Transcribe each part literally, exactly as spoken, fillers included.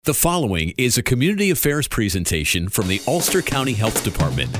The following is a community affairs presentation from the Ulster County Health Department.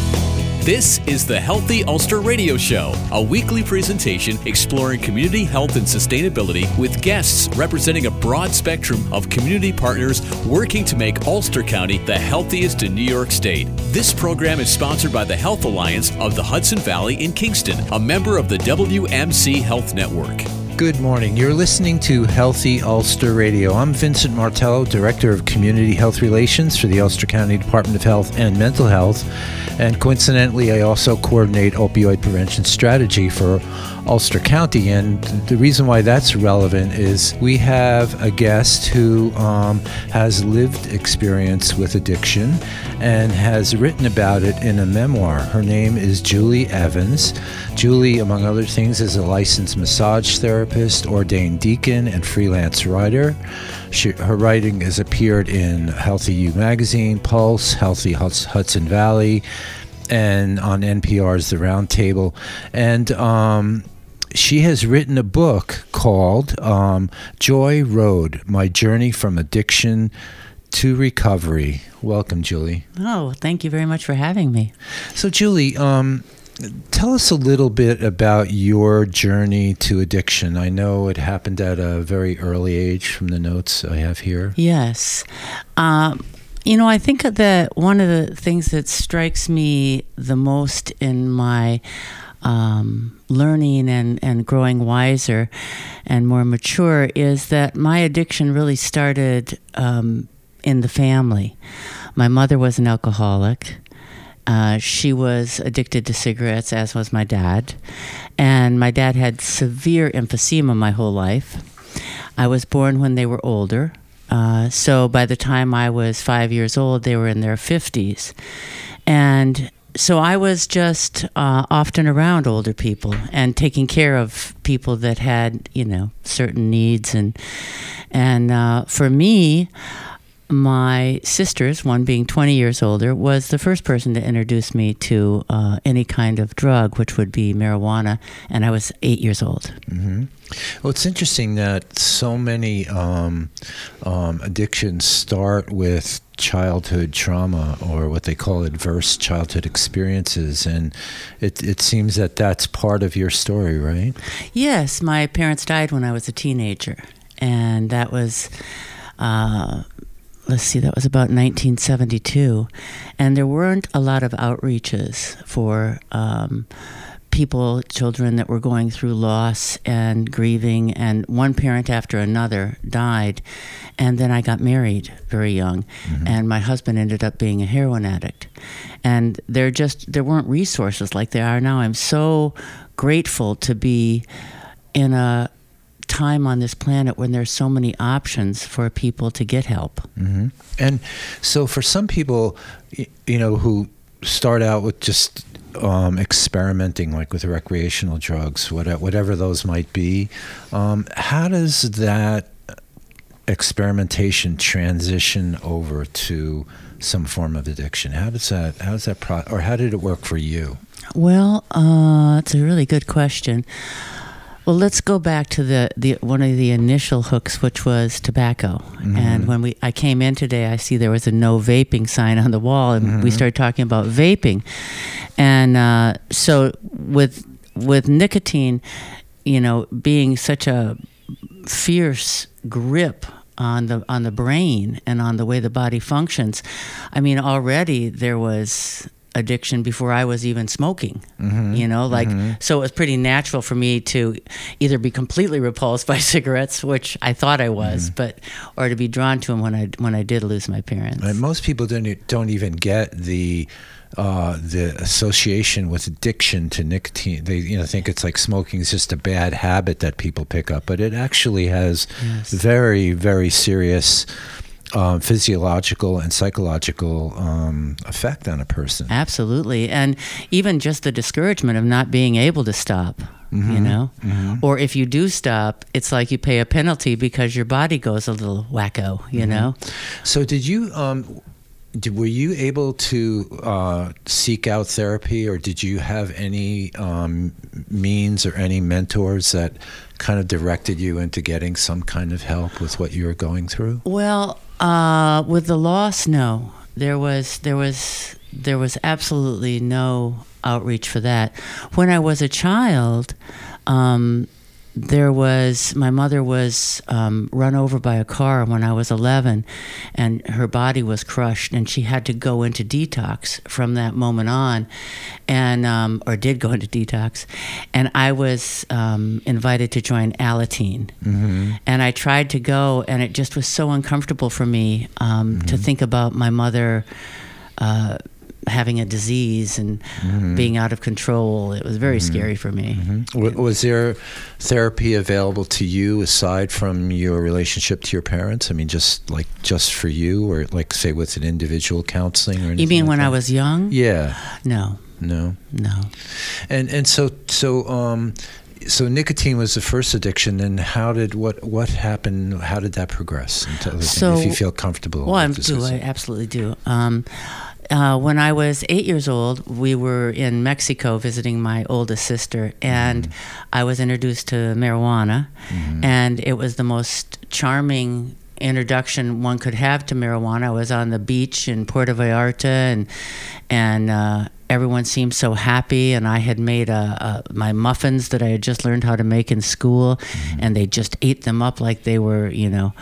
This is the Healthy Ulster Radio Show, a weekly presentation exploring community health and sustainability with guests representing a broad spectrum of community partners working to make Ulster County the healthiest in New York State. This program is sponsored by the Health Alliance of the Hudson Valley in Kingston, a member of the W M C Health Network. Good morning. You're listening to Healthy Ulster Radio. I'm Vincent Martello, Director of Community Health Relations for the Ulster County Department of Health and Mental Health. And coincidentally, I also coordinate opioid prevention strategy for Ulster County. And the reason why that's relevant is we have a guest who um, has lived experience with addiction and has written about it in a memoir. Her name is Julie Evans. Julie, among other things, is a licensed massage therapist, ordained deacon, and freelance writer. She, her writing has appeared in Healthy U Magazine, Pulse, Healthy Hudson Valley, and on N P R's The Round Table. And um, she has written a book called um, Joy Road, My Journey from Addiction to Recovery. Welcome, Julie. Oh, thank you very much for having me. So, Julie, um, tell us a little bit about your journey to addiction. I know it happened at a very early age from the notes I have here. Yes. Um, you know, I think that one of the things that strikes me the most in my um, learning and, and growing wiser and more mature is that my addiction really started um, in the family. My mother was an alcoholic. Uh, she was addicted to cigarettes, as was my dad. And my dad had severe emphysema my whole life. I was born when they were older. Uh, so by the time I was five years old, they were in their fifties. And so I was just uh, often around older people and taking care of people that had, you know, certain needs. And, and uh, for me, my sisters, one being twenty years older, was the first person to introduce me to uh, any kind of drug, which would be marijuana, and I was eight years old. Mm-hmm. Well, it's interesting that so many um, um, addictions start with childhood trauma, or what they call adverse childhood experiences, and it, it seems that that's part of your story, right? Yes, my parents died when I was a teenager, and that was... Uh, Let's see, that was about nineteen seventy-two. And there weren't a lot of outreaches for um, people, children that were going through loss and grieving. And one parent after another died. And then I got married very young. Mm-hmm. And my husband ended up being a heroin addict. And there just, there weren't resources like there are now. I'm so grateful to be in a time on this planet when there's so many options for people to get help. Mm-hmm. And so for some people, you know, who start out with just um, experimenting, like with recreational drugs, whatever those might be, um, how does that experimentation transition over to some form of addiction? How does that, how does that, pro- or how did it work for you? Well, uh, that's a really good question. Well, let's go back to the, the one of the initial hooks, which was tobacco. Mm-hmm. And when we I came in today, I see there was a no vaping sign on the wall, and mm-hmm. we started talking about vaping. And uh, so with with nicotine, you know, being such a fierce grip on the on the brain and on the way the body functions, I mean, already there was addiction before I was even smoking, mm-hmm. you know, like, mm-hmm. so it was pretty natural for me to either be completely repulsed by cigarettes, which I thought I was, mm-hmm. but, or to be drawn to them when I, when I did lose my parents. And most people don't, don't even get the, uh, the association with addiction to nicotine. They, you know, think it's like smoking is just a bad habit that people pick up, but it actually has yes. very, very serious Um, physiological and psychological um, effect on a person. Absolutely. And even just the discouragement of not being able to stop, mm-hmm. you know? Mm-hmm. Or if you do stop, it's like you pay a penalty because your body goes a little wacko, you mm-hmm. know? So did you, um, did, were you able to uh, seek out therapy, or did you have any um, means or any mentors that kind of directed you into getting some kind of help with what you were going through? Well, Uh, with the loss, no. There was there was there was absolutely no outreach for that. When I was a child, um, there was my mother was um, run over by a car when I was eleven, and her body was crushed, and she had to go into detox from that moment on, and um, or did go into detox, and I was um, invited to join Alateen, mm-hmm. and I tried to go, and it just was so uncomfortable for me um, mm-hmm. to think about my mother. Uh, having a disease and mm-hmm. being out of control. It was very mm-hmm. scary for me. Mm-hmm. Was there therapy available to you aside from your relationship to your parents? I mean, just like just for you, or like say with an individual counseling or anything? You mean like when that? I was young? Yeah. No. No. No. And and so so um so nicotine was the first addiction, and how did what what happened? How did that progress? Until, so, if you feel comfortable. Well, I do. I absolutely do. Um, Uh, when I was eight years old, we were in Mexico visiting my oldest sister, and mm-hmm. I was introduced to marijuana, mm-hmm. and it was the most charming introduction one could have to marijuana. I was on the beach in Puerto Vallarta, and and uh, everyone seemed so happy, and I had made a, a, my muffins that I had just learned how to make in school, mm-hmm. and they just ate them up like they were, you know,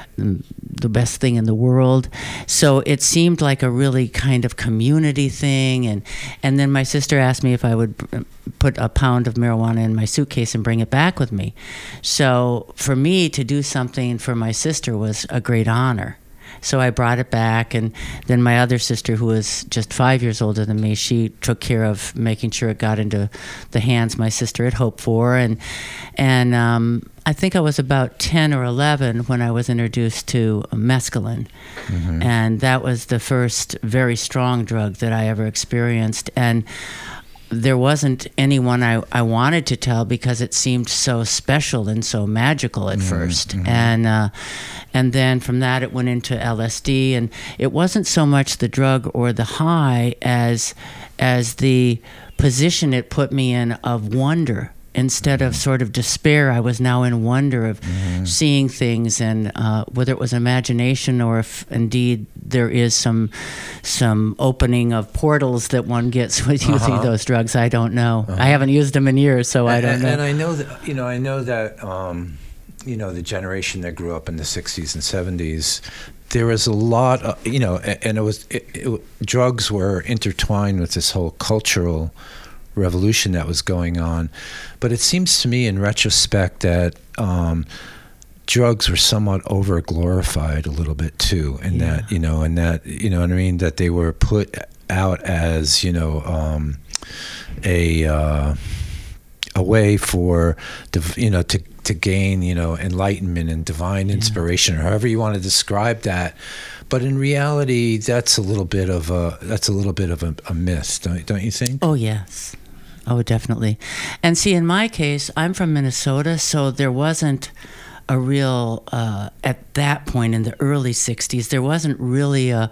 the best thing in the world. So it seemed like a really kind of community thing. And, and then my sister asked me if I would put a pound of marijuana in my suitcase and bring it back with me. So for me to do something for my sister was a great honor. So I brought it back, and then my other sister, who was just five years older than me, she took care of making sure it got into the hands my sister had hoped for. And and um, I think I was about ten or eleven when I was introduced to mescaline. Mm-hmm. And that was the first very strong drug that I ever experienced. And there wasn't anyone I, I wanted to tell because it seemed so special and so magical at mm-hmm. first. Mm-hmm. And uh, and then from that it went into L S D, and it wasn't so much the drug or the high as as the position it put me in of wonder. Instead of sort of despair, I was now in wonder of mm-hmm. seeing things, and uh, whether it was imagination or if indeed there is some some opening of portals that one gets with using uh-huh. those drugs. I don't know. Uh-huh. I haven't used them in years, so and, I don't and, know. And I know that you know I know that um, you know the generation that grew up in the sixties and seventies. There was a lot, of, you know, and it was it, it, drugs were intertwined with this whole cultural revolution that was going on. But it seems to me in retrospect that um, drugs were somewhat over glorified a little bit too, and yeah. that, you know, and that, you know what I mean, that they were put out as, you know, um, a uh, a way for, you know, to, to gain, you know, enlightenment and divine inspiration, yeah. or however you want to describe that. But in reality, that's a little bit of a that's a little bit of a, a myth, don't don't you think? Oh yes. Oh, definitely. And see, in my case, I'm from Minnesota, so there wasn't a real, uh, at that point in the early sixties, there wasn't really a,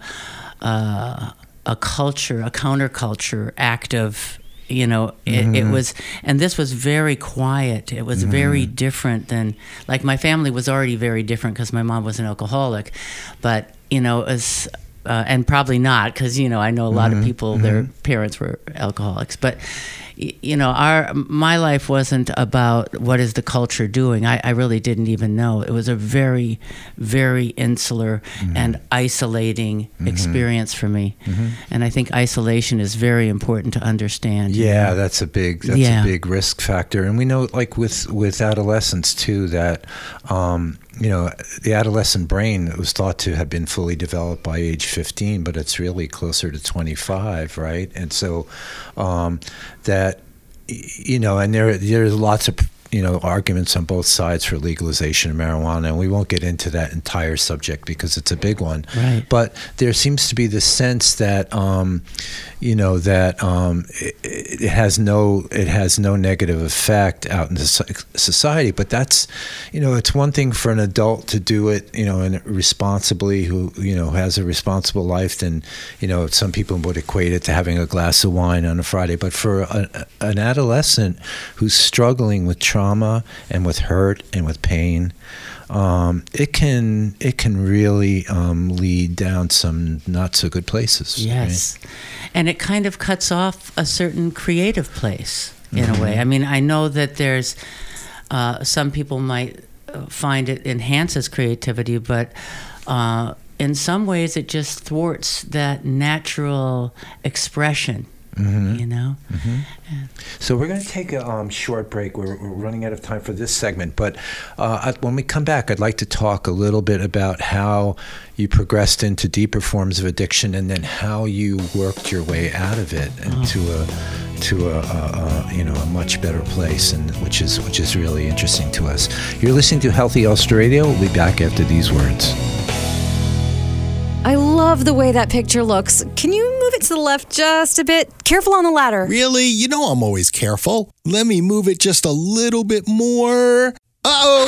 uh, a culture, a counterculture active, you know, it, mm-hmm. it was, and this was very quiet. It was mm-hmm. very different than, like my family was already very different because my mom was an alcoholic, but, you know, it was, uh, and probably not, because, you know, I know a lot mm-hmm. of people, mm-hmm. their parents were alcoholics, but you know, our my life wasn't about what is the culture doing. I, I really didn't even know. It was a very, very insular mm-hmm. and isolating mm-hmm. experience for me. Mm-hmm. And I think isolation is very important to understand. Yeah, know? that's a big that's yeah. a big risk factor. And we know, like with with adolescents too, that um, you know, the adolescent brain was thought to have been fully developed by age fifteen, but it's really closer to twenty-five, right? And so um, that, you know, and there there's lots of, you know, arguments on both sides for legalization of marijuana, and we won't get into that entire subject because it's a big one. Right. But there seems to be the sense that, um, you know, that um, it, it has no it has no negative effect out in society. But that's, you know, it's one thing for an adult to do it, you know, and responsibly, who, you know, has a responsible life. Then, you know, some people would equate it to having a glass of wine on a Friday. But for a, an adolescent who's struggling with trauma, trauma and with hurt and with pain, um, it can it can really um, lead down some not so good places. Yes, right? And it kind of cuts off a certain creative place in mm-hmm. a way. I mean, I know that there's uh, some people might find it enhances creativity, but uh, in some ways it just thwarts that natural expression. Mm-hmm. You know? Mm-hmm. Yeah. So we're going to take a um, short break. We're, we're running out of time for this segment. But uh, when we come back, I'd like to talk a little bit about how you progressed into deeper forms of addiction and then how you worked your way out of it into oh. a to a, a, a you know a much better place, and which is which is really interesting to us. You're listening to Healthy Ulster Radio. We'll be back after these words. I love the way that picture looks. Can you move it to the left just a bit? Careful on the ladder. Really? You know I'm always careful. Let me move it just a little bit more. Uh-oh!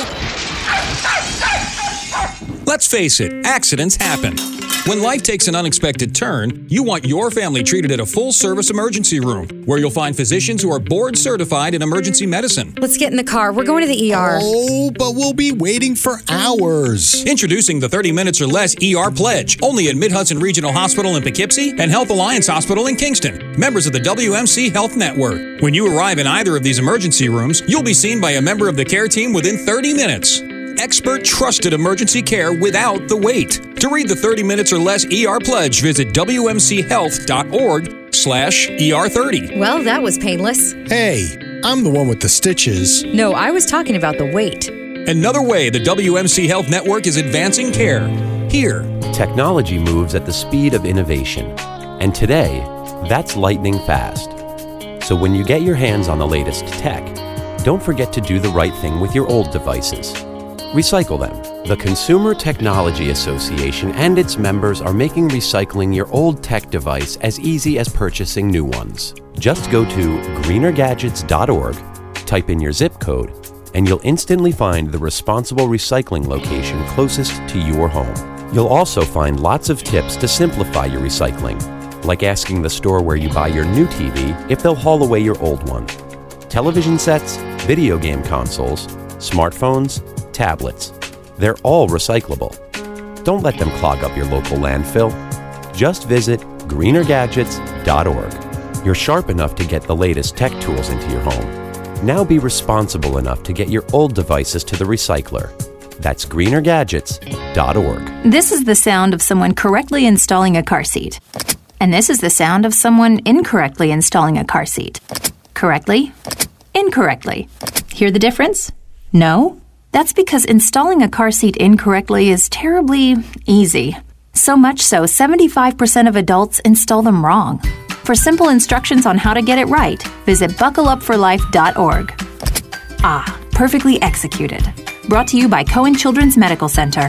Let's face it, accidents happen. When life takes an unexpected turn, you want your family treated at a full-service emergency room, where you'll find physicians who are board-certified in emergency medicine. Let's get in the car. We're going to the E R. Oh, but we'll be waiting for hours. Introducing the thirty minutes or less E R Pledge, only at Mid-Hudson Regional Hospital in Poughkeepsie and Health Alliance Hospital in Kingston, members of the W M C Health Network. When you arrive in either of these emergency rooms, you'll be seen by a member of the care team within thirty minutes. Expert trusted emergency care without the wait. To read the thirty minutes or less E R Pledge, visit W M C health dot org slash E R thirty. Well, that was painless. Hey, I'm the one with the stitches. No, I was talking about the wait. Another way the W M C Health Network is advancing care. Here. Technology moves at the speed of innovation. And today, that's lightning fast. So when you get your hands on the latest tech, don't forget to do the right thing with your old devices. Recycle them. The Consumer Technology Association and its members are making recycling your old tech device as easy as purchasing new ones. Just go to greener gadgets dot org, type in your zip code, and you'll instantly find the responsible recycling location closest to your home. You'll also find lots of tips to simplify your recycling, like asking the store where you buy your new T V if they'll haul away your old one. Television sets, video game consoles, smartphones, tablets. They're all recyclable. Don't let them clog up your local landfill. Just visit greener gadgets dot org. You're sharp enough to get the latest tech tools into your home. Now be responsible enough to get your old devices to the recycler. That's greener gadgets dot org. This is the sound of someone correctly installing a car seat. And this is the sound of someone incorrectly installing a car seat. Correctly, incorrectly. Hear the difference? No? That's because installing a car seat incorrectly is terribly easy. So much so, seventy-five percent of adults install them wrong. For simple instructions on how to get it right, visit buckle up for life dot org. Ah, perfectly executed. Brought to you by Cohen Children's Medical Center.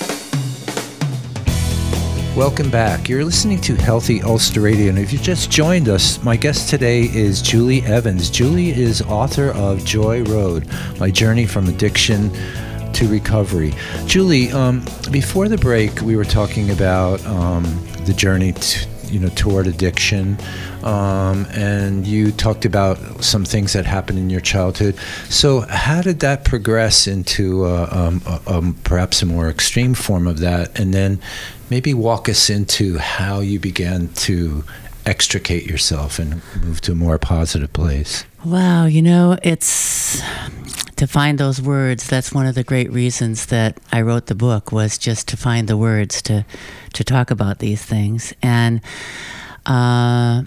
Welcome back. You're listening to Healthy Ulster Radio, and if you just joined us, my guest today is Julie Evans. Julie is author of Joy Road, My Journey from Addiction to Recovery. Julie, um, before the break, we were talking about um, the journey to, you know, toward addiction, um, and you talked about some things that happened in your childhood. So how did that progress into uh, um, uh, um, perhaps a more extreme form of that? And then maybe walk us into how you began to extricate yourself and move to a more positive place. Wow, you know, it's to find those words. That's one of the great reasons that I wrote the book, was just to find the words to to talk about these things. And uh,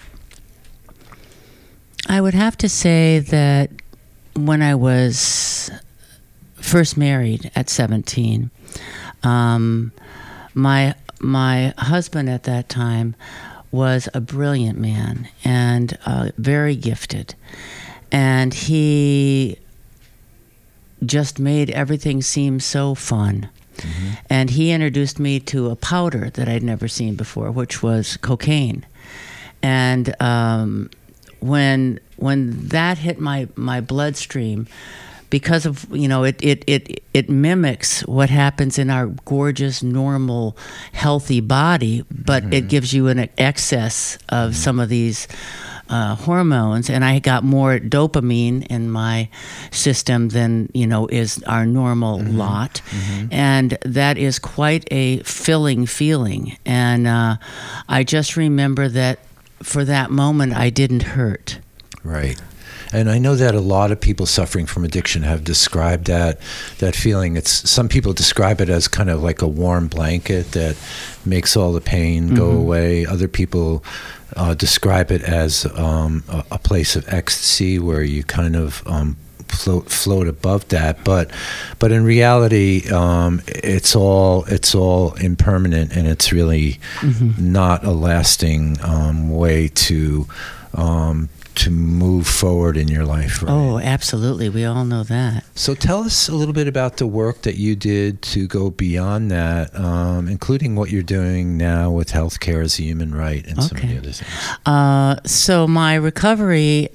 I would have to say that when I was first married at seventeen, um, my my husband at that time was a brilliant man and uh, very gifted. And he just made everything seem so fun. Mm-hmm. And he introduced me to a powder that I'd never seen before, which was cocaine. And um, when when that hit my, my bloodstream, because of, you know, it, it, it, it mimics what happens in our gorgeous, normal, healthy body, but mm-hmm. it gives you an excess of mm-hmm. some of these uh, hormones, and I got more dopamine in my system than, you know, is our normal mm-hmm. lot. Mm-hmm. And that is quite a filling feeling. And uh, I just remember that for that moment, I didn't hurt. Right. And I know that a lot of people suffering from addiction have described that that feeling. It's some people describe it as kind of like a warm blanket that makes all the pain go mm-hmm. away. Other people uh, describe it as um, a, a place of ecstasy where you kind of um, float float above that. But but in reality, um, it's all it's all impermanent, and it's really mm-hmm. not a lasting um, way to. Um, to move forward in your life, right? Oh, absolutely. We all know that. So tell us a little bit about the work that you did to go beyond that, um, including what you're doing now with healthcare as a human right and okay. some of the other things. Uh, so my recovery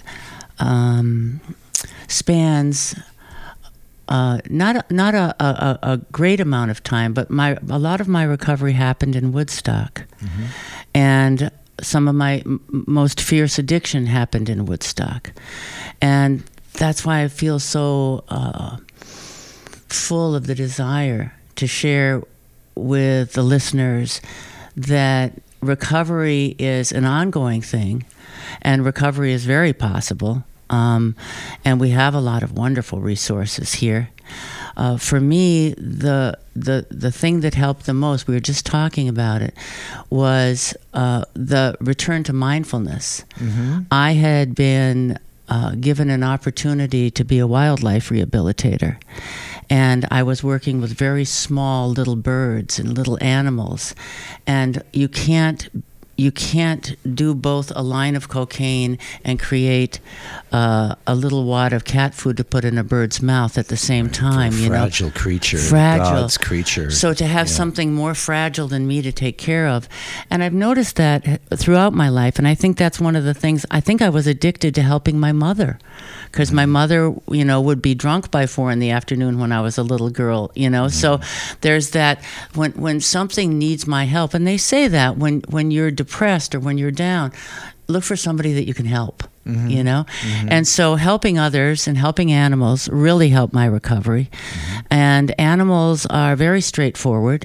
um, spans uh, not not a, a, a great amount of time, but my a lot of my recovery happened in Woodstock, mm-hmm. and some of my m- most fierce addiction happened in Woodstock. And that's why I feel so uh, full of the desire to share with the listeners that recovery is an ongoing thing, and recovery is very possible. Um, and we have a lot of wonderful resources here. Uh, for me, the the the thing that helped the most, we were just talking about it, was uh, the return to mindfulness. Mm-hmm. I had been uh, given an opportunity to be a wildlife rehabilitator, and I was working with very small little birds and little animals, and you can't You can't do both a line of cocaine and create uh, a little wad of cat food to put in a bird's mouth at the same time. You fragile know, creature, fragile God's creature. So to have yeah. something more fragile than me to take care of, and I've noticed that throughout my life, and I think that's one of the things. I think I was addicted to helping my mother, because mm-hmm. my mother, you know, would be drunk by four in the afternoon when I was a little girl. You know, mm-hmm. so there's that when when something needs my help, and they say that when when you're depressed or when you're down, look for somebody that you can help, mm-hmm. you know? Mm-hmm. And so helping others and helping animals really helped my recovery. Mm-hmm. And animals are very straightforward.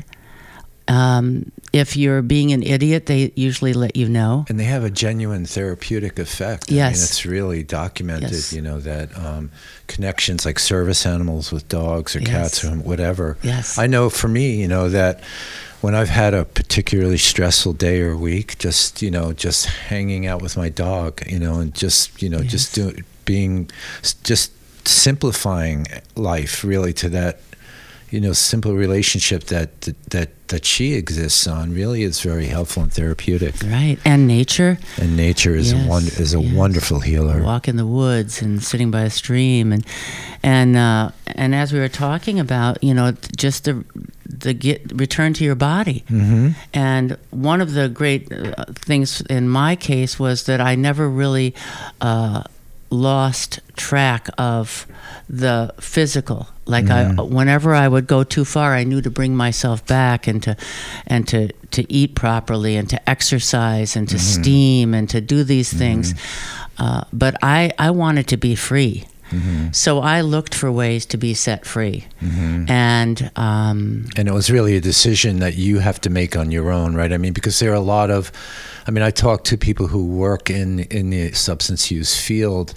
Um, if you're being an idiot, they usually let you know. And they have a genuine therapeutic effect. I yes. mean, it's really documented, yes. you know, that um, connections like service animals with dogs or yes. cats or whatever. Yes. I know for me, you know, that when I've had a particularly stressful day or week, just, you know, just hanging out with my dog, you know, and just, you know, yes. just do, being, just simplifying life really to that, you know, simple relationship that, that, that she exists on really is very helpful and therapeutic. Right. And nature. And nature is yes. a wonder, is a yes. wonderful healer. Walk in the woods and sitting by a stream, and and uh, and as we were talking about, you know, just the the get return to your body. Mm-hmm. And one of the great uh, things in my case was that I never really uh, lost track of the physical. Like mm-hmm. I, whenever I would go too far, I knew to bring myself back and to, and to, to eat properly and to exercise and to mm-hmm. steam and to do these things. Mm-hmm. Uh, but I, I wanted to be free. Mm-hmm. So I looked for ways to be set free. Mm-hmm. And um, and it was really a decision that you have to make on your own, right? I mean, because there are a lot of, I mean, I talk to people who work in, in the substance use field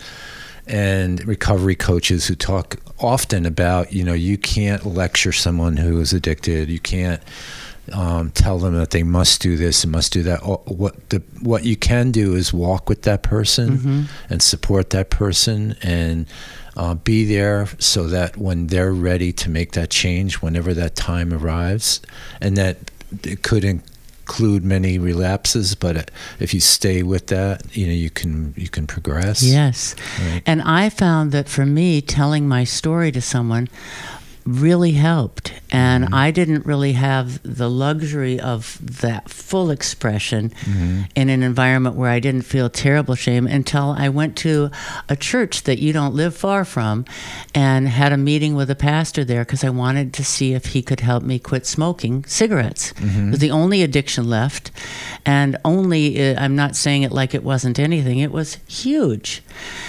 and recovery coaches who talk often about, you know, you can't lecture someone who is addicted. You can't um, tell them that they must do this and must do that. What the what you can do is walk with that person mm-hmm. and support that person and uh, be there so that when they're ready to make that change, whenever that time arrives, and that it could include many relapses, but if you stay with that, you know, you can you can progress. Yes. Right? And I found that for me, telling my story to someone really helped. And mm-hmm. I didn't really have the luxury of that full expression mm-hmm. in an environment where I didn't feel terrible shame until I went to a church that you don't live far from and had a meeting with a pastor there because I wanted to see if he could help me quit smoking cigarettes. Mm-hmm. It was the only addiction left. And only, I'm not saying it like it wasn't anything, it was huge.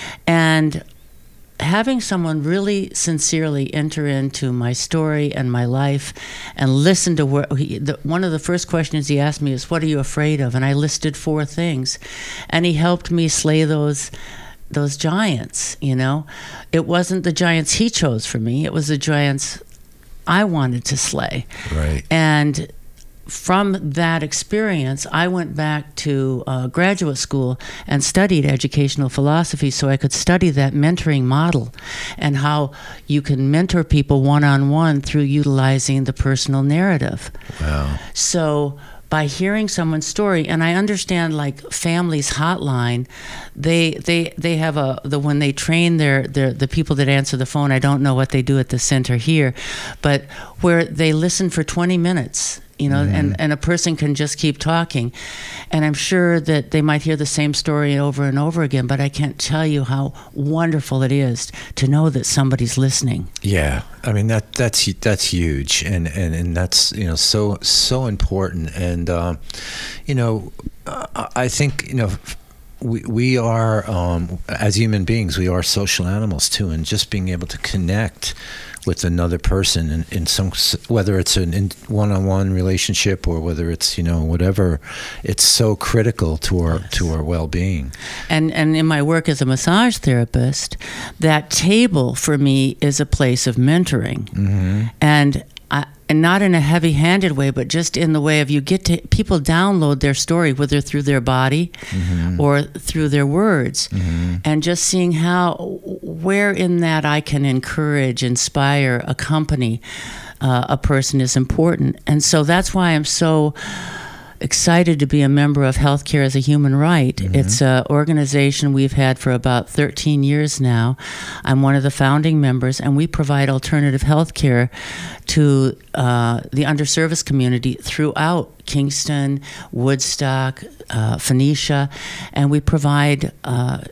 And having someone really sincerely enter into my story and my life and listen to where he, the, one of the first questions he asked me is, what are you afraid of? And I listed four things, and he helped me slay those those giants. You know, it wasn't the giants he chose for me, it was the giants I wanted to slay. Right. And from that experience, I went back to uh, graduate school and studied educational philosophy so I could study that mentoring model and how you can mentor people one-on-one through utilizing the personal narrative. Wow. So by hearing someone's story, and I understand like Families Hotline, they they they have a the when they train their, their the people that answer the phone, I don't know what they do at the center here, but where they listen for twenty minutes. You know, mm-hmm. and, and a person can just keep talking. And I'm sure that they might hear the same story over and over again, but I can't tell you how wonderful it is to know that somebody's listening. Yeah. I mean, that that's that's huge. And, and, and that's, you know, so, so important. And, um, you know, I think, you know, we, we are, um, as human beings, we are social animals too. And just being able to connect with another person in, in some, whether it's an in one-on-one relationship or whether it's, you know, whatever, it's so critical to our yes. to our well-being. And and in my work as a massage therapist, that table for me is a place of mentoring. Mm-hmm. And I, and not in a heavy-handed way, but just in the way of you get to, people download their story, whether through their body mm-hmm. or through their words, mm-hmm. and just seeing how, where in that I can encourage, inspire, accompany uh, a person is important. And so that's why I'm so excited to be a member of Healthcare as a Human Right. Mm-hmm. It's an organization we've had for about thirteen years now. I'm one of the founding members, and we provide alternative health care to uh, the underserviced community throughout Kingston, Woodstock, uh, Phoenicia, and we provide uh,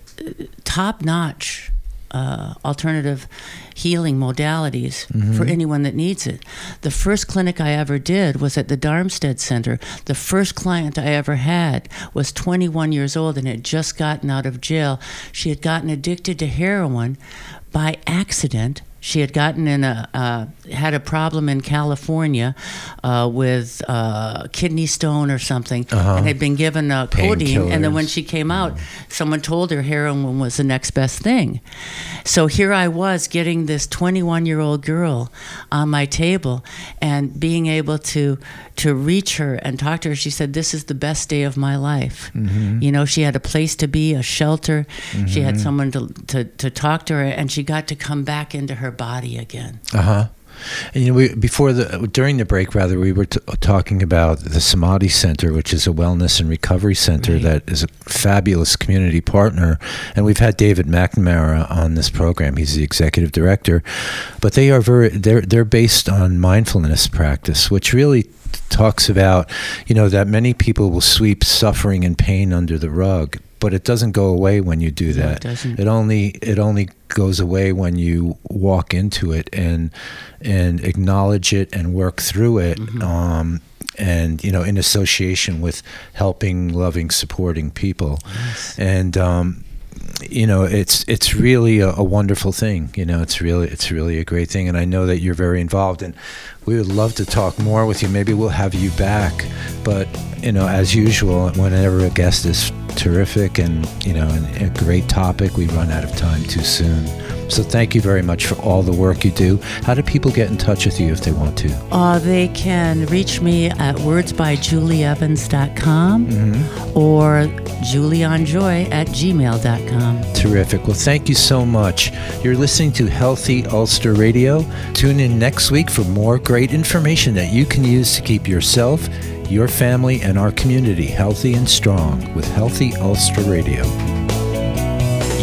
top-notch Uh, alternative healing modalities mm-hmm. for anyone that needs it. The first clinic I ever did was at the Darmstadt Center. The first client I ever had was twenty-one years old and had just gotten out of jail. She had gotten addicted to heroin by accident. She had gotten in a uh, had a problem in California uh, with uh, kidney stone or something, uh-huh. and had been given a codeine. And then when she came out, someone told her heroin was the next best thing. So here I was getting this twenty-one-year-old girl on my table and being able to to reach her and talk to her. She said, "This is the best day of my life." Mm-hmm. You know, she had a place to be, a shelter. Mm-hmm. She had someone to, to to talk to her, and she got to come back into her body again. Uh huh. And you know, we before the during the break, rather, we were t- talking about the Samadhi Center, which is a wellness and recovery center right. that is a fabulous community partner. And we've had David McNamara on this program; he's the executive director. But they are very they're they're based on mindfulness practice, which really talks about, you know, that many people will sweep suffering and pain under the rug, but it doesn't go away when you do that. No, it doesn't. It only it only goes away when you walk into it and and acknowledge it and work through it. Mm-hmm. Um, and, you know, in association with helping, loving, supporting people. Yes. And, um, you know, it's it's really a, a wonderful thing. You know, it's really it's really a great thing. And I know that you're very involved, and we would love to talk more with you. Maybe we'll have you back. But, you know, as usual, whenever a guest is terrific and, you know, and a great topic, we run out of time too soon. So thank you very much for all the work you do. How do people get in touch with you if they want to? Uh, they can reach me at words by julie evans dot com mm-hmm. or julieonjoy at gmail dot com. Terrific. Well, thank you so much. You're listening to Healthy Ulster Radio. Tune in next week for more great information that you can use to keep yourself, your family, and our community healthy and strong with Healthy Ulster Radio.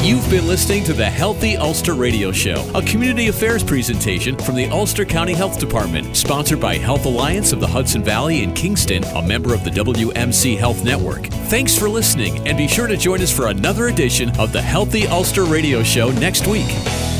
You've been listening to the Healthy Ulster Radio Show, a community affairs presentation from the Ulster County Health Department, sponsored by Health Alliance of the Hudson Valley in Kingston, a member of the W M C Health Network. Thanks for listening, and be sure to join us for another edition of the Healthy Ulster Radio Show next week.